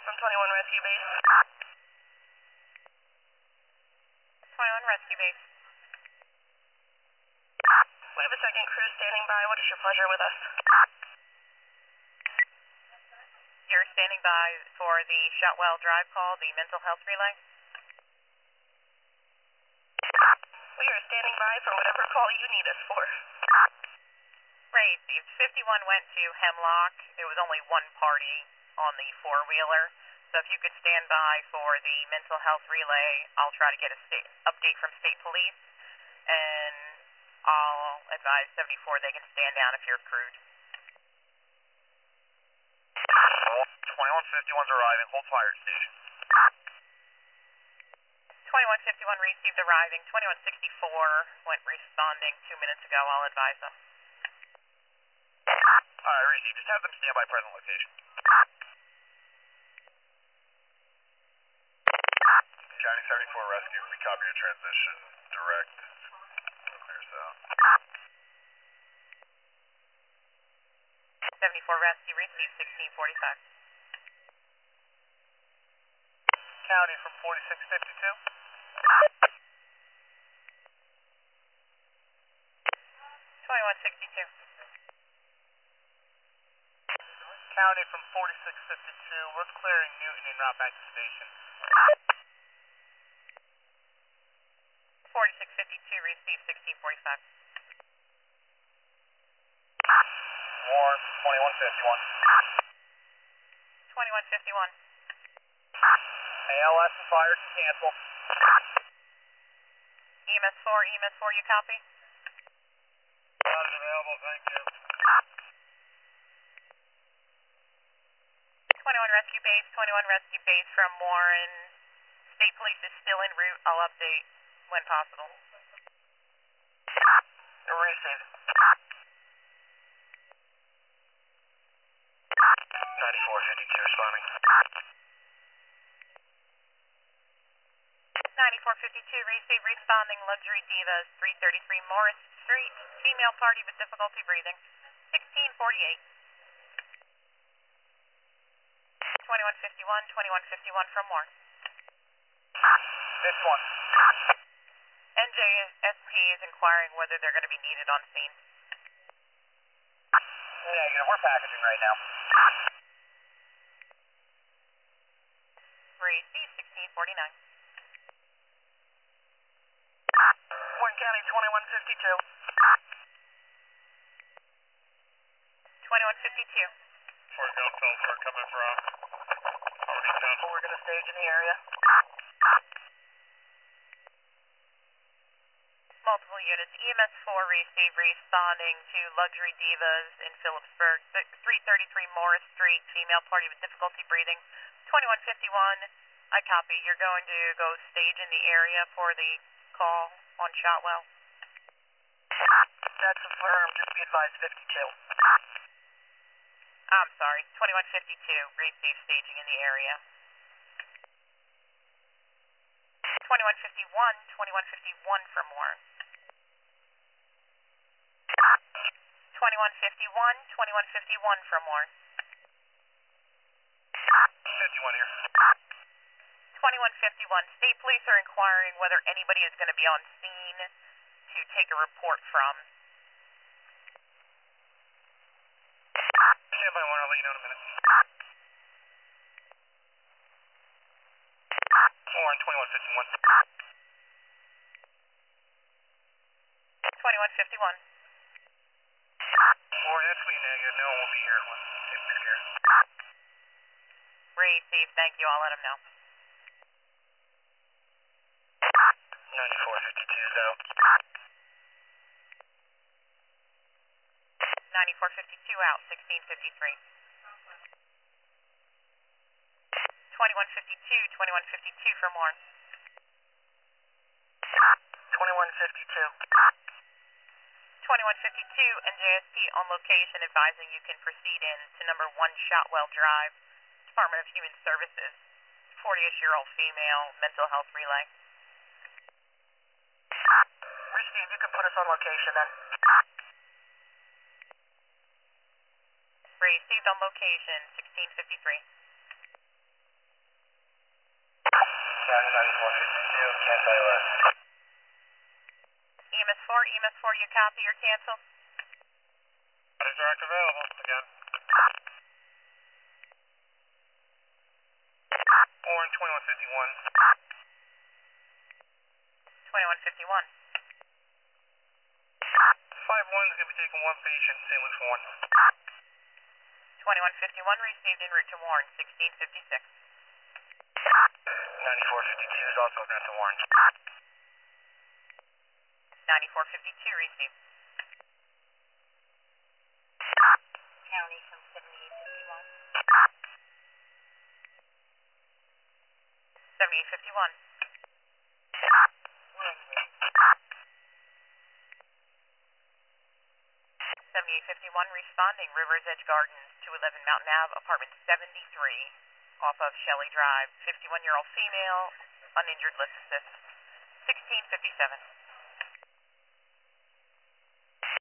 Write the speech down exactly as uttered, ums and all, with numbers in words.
from twenty-one Rescue Base. twenty-one Rescue Base. We have a second crew standing by. What is your pleasure with us? You're standing by for the Shotwell Drive call, the mental health relay? We are standing by for whatever call you need us for. Right, fifty-one went to Hemlock. There was only one party on the four-wheeler. So if you could stand by for the mental health relay, I'll try to get a state update from state police. And I'll advise seventy-four they can stand down if you're crewed. twenty-one fifty-one's arriving. Hold fire at station. twenty-one fifty-one received arriving. twenty-one sixty-four went responding two minutes ago. I'll advise them. Alright, Reese, just have them stand by present location. County seventy-four Rescue, we copy your transition. Direct. Clear south. seventy-four Rescue received sixteen forty-five. County from forty-six fifty-two. twenty-one sixty-two. County from forty-six fifty-two. We're clearing Newton en route back to station. forty-six fifty-two received sixteen forty-five. Warren, twenty-one fifty-one. twenty-one fifty-one. A L S and fire to cancel. E M S four, E M S four, you copy? Not available, thank you. twenty-one Rescue Base, twenty-one Rescue Base from Warren. State Police is still en route. I'll update when possible. Receive. ninety-four fifty-two responding. ninety-four fifty-two receive responding Luxury Divas, three thirty-three Morris Street. Female party with difficulty breathing. sixteen forty-eight. twenty-one fifty-one, twenty-one fifty-one from Warren. This one. N J S P is inquiring whether they're going to be needed on scene. Negative, we're packaging right now. Receive sixteen forty-nine. Warren County twenty-one fifty-two. twenty-one fifty-two. Fort Gulfville, we're coming from. We're going to stage in the area. Multiple units. E M S four receive responding to Luxury Divas in Phillipsburg, three thirty-three Morris Street. Female party with difficulty breathing. twenty-one fifty-one. I copy. You're going to go stage in the area for the call on Shotwell. That's confirmed. Just be advised fifty-two. I'm sorry. twenty-one fifty-two. Receive staging in the area. twenty-one fifty-one. twenty-one fifty-one from Warren. twenty-one fifty-one. twenty-one fifty-one from Warren. fifty-one here. twenty-one fifty-one. State Police are inquiring whether anybody is going to be on scene to take a report from. Stand by, Warren. I'll let you know in a minute. Warren, twenty-one fifty-one. twenty-one fifty-one. Warren, actually negative. No one will be here. State Police here. Receive. Thank you. I'll let them know. ninety-four fifty-two's out. ninety-four fifty-two out. sixteen fifty-three. twenty-one fifty-two. twenty-one fifty-two from Warren. twenty-one fifty-two. twenty-one fifty-two. N J S P on location advising you can proceed in to number one Shotwell Drive, Department of Human Services. forty-ish-year-old female, mental health relay. Receive. You can put us on location then. Received on location, sixteen fifty-three. four, you copy or cancel? Body direct available, again. Orange twenty-one fifty-one. twenty-one fifty-one. five one is going to be taking one patient, Saint Luke's Warren. twenty-one fifty-one received en route to Warren, sixteen fifty-six. ninety-four fifty-two is also going to Warren. ninety-four fifty-two received. County from seventy-eight fifty-one. seventy-eight fifty-one. seventy-eight fifty-one responding, Rivers Edge Gardens, two eleven Mountain Ave, apartment seventy-three, off of Shelley Drive, fifty-one-year-old female, uninjured, let's assist, sixteen fifty-seven.